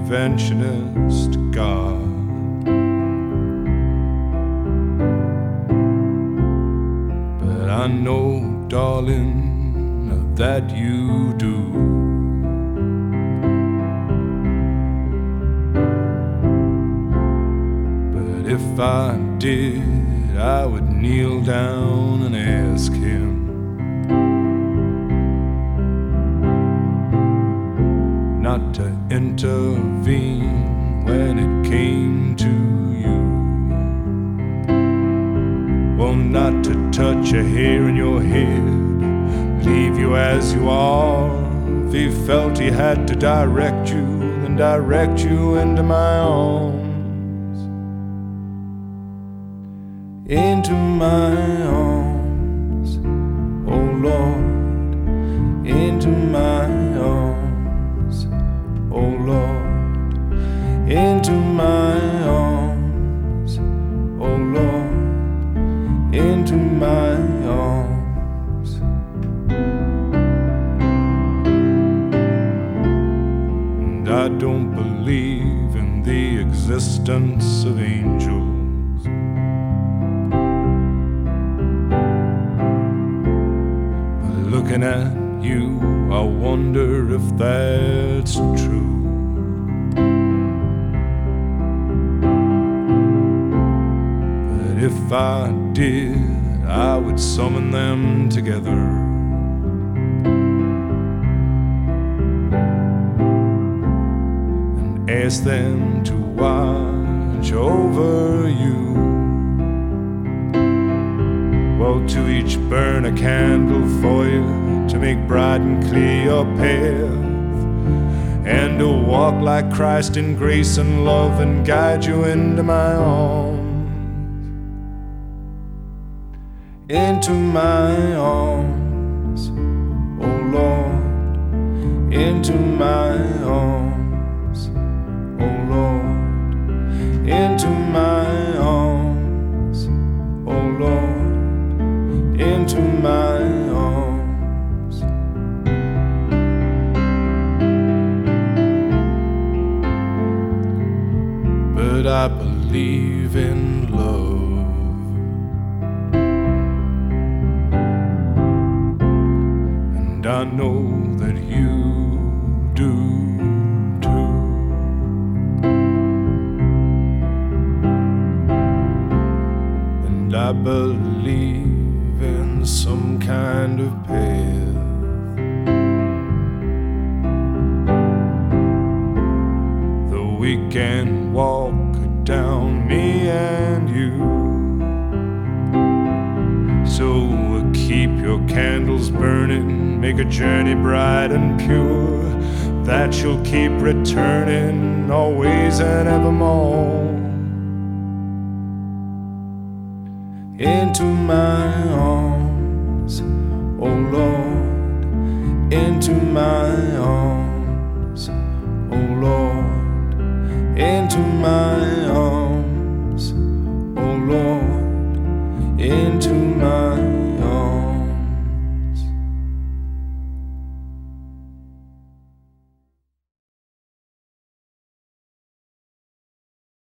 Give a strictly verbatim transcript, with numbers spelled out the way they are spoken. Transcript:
interventionist God. But I know, darling, that you do. But if I did, I would kneel down and ask him not to intervene when it came to you. Well, not to touch a hair in your head, leave you as you are. If he felt he had to direct you, then direct you into my arms. Into my arms, oh Lord, into my arms, oh Lord, into my arms, oh Lord, into my arms. And I don't believe in the existence of angels. Looking at you, I wonder if that's true. But if I did, I would summon them together and ask them to watch over you. Well, to each burn a candle for you, to make bright and clear your path, and to walk like Christ in grace and love and guide you into my arms. Into my arms, oh Lord, into my arms, oh Lord, into my arms, oh Lord, into my arms. But I believe in love, and I know that you do too. And I believe in some kind of path that we can walk down, me and you. So keep your candles burning, make a journey bright and pure, that you'll keep returning always and evermore. Into my arms, oh Lord, into my arms, oh Lord, into my arms.